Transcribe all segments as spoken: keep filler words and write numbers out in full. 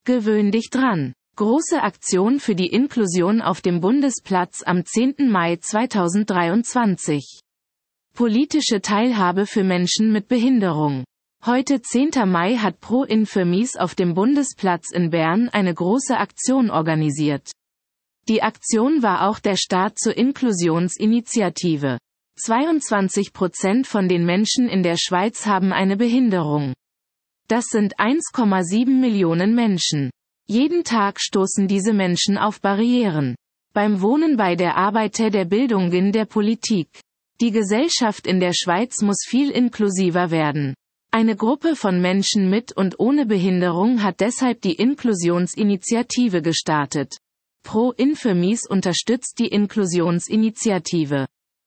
Gewöhn dich dran. Große Aktion für die Inklusion auf dem Bundesplatz am zehnten Mai zweitausenddreiundzwanzig. Politische Teilhabe für Menschen mit Behinderung. Heute zehnter Mai hat Pro Infirmis auf dem Bundesplatz in Bern eine große Aktion organisiert. Die Aktion war auch der Start zur Inklusionsinitiative. zweiundzwanzig Prozent von den Menschen in der Schweiz haben eine Behinderung. Das sind eins Komma sieben Millionen Menschen. Jeden Tag stoßen diese Menschen auf Barrieren. Beim Wohnen, bei der Arbeit, der Bildung, in der Politik. Die Gesellschaft in der Schweiz muss viel inklusiver werden. Eine Gruppe von Menschen mit und ohne Behinderung hat deshalb die Inklusionsinitiative gestartet. Pro Infirmis unterstützt die Inklusionsinitiative.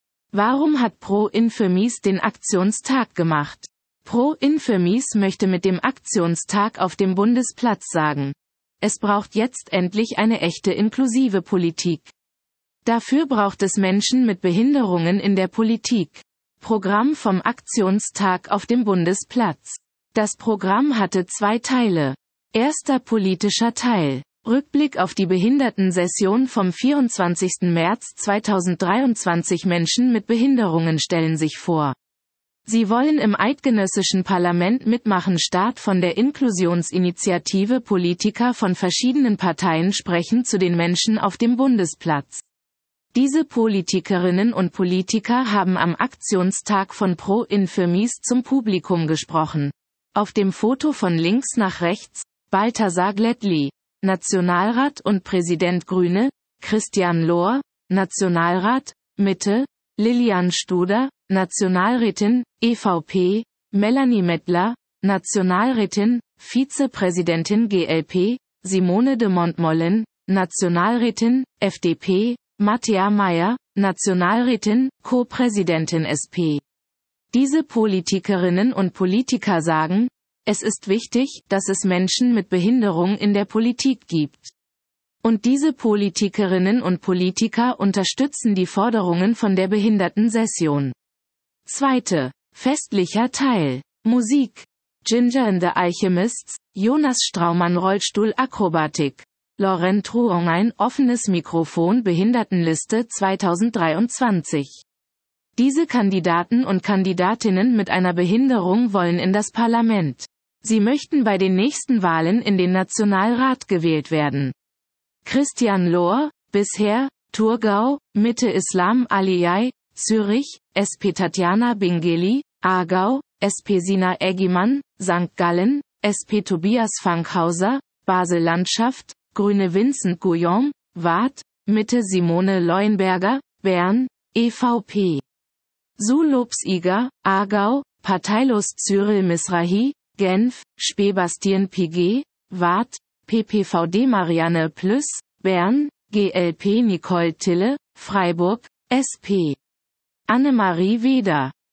Warum hat Pro Infirmis den Aktionstag gemacht? Pro Infirmis möchte mit dem Aktionstag auf dem Bundesplatz sagen: Es braucht jetzt endlich eine echte inklusive Politik. Dafür braucht es Menschen mit Behinderungen in der Politik. Programm vom Aktionstag auf dem Bundesplatz. Das Programm hatte zwei Teile. Erster politischer Teil. Rückblick auf die Behindertensession vom vierundzwanzigsten März zweitausenddreiundzwanzig. Menschen mit Behinderungen stellen sich vor. Sie wollen im eidgenössischen Parlament mitmachen. Start von der Inklusionsinitiative. Politiker von verschiedenen Parteien sprechen zu den Menschen auf dem Bundesplatz. Diese Politikerinnen und Politiker haben am Aktionstag von Pro Infirmis zum Publikum gesprochen. Auf dem Foto von links nach rechts: Balthasar Glättli, Nationalrat und Präsident Grüne; Christian Lohr, Nationalrat, Mitte; Lilian Studer, Nationalrätin, E V P; Melanie Mettler, Nationalrätin, Vizepräsidentin G L P; Simone de Montmollin, Nationalrätin, F D P; Matthäa Meier, Nationalrätin, Co-Präsidentin S P. Diese Politikerinnen und Politiker sagen: Es ist wichtig, dass es Menschen mit Behinderung in der Politik gibt. Und diese Politikerinnen und Politiker unterstützen die Forderungen von der Behindertensession. Zweite, festlicher Teil. Musik. Ginger and the Alchemists, Jonas Straumann Rollstuhlakrobatik. Laurent Trouon ein offenes Mikrofon Behindertenliste zweitausenddreiundzwanzig. Diese Kandidaten und Kandidatinnen mit einer Behinderung wollen in das Parlament. Sie möchten bei den nächsten Wahlen in den Nationalrat gewählt werden. Christian Lohr, bisher, Thurgau, Mitte Islam Aliyai, Zürich, S P Tatjana Bingeli, Aargau, S P Sina Eggimann, Sankt Gallen, S P Tobias Fankhauser, Basel Landschaft, Grüne Vincent Guillaume, Waadt, Mitte Simone Leuenberger, Bern, E V P. Zulobs-Iger, Aargau, Parteilos Cyril Misrahi, Genf, Spe Bastien Piguet, Waadt, P P V D Marianne Plüss, Bern, G L P Nicole Tille, Freiburg, S P. Annemarie Weder,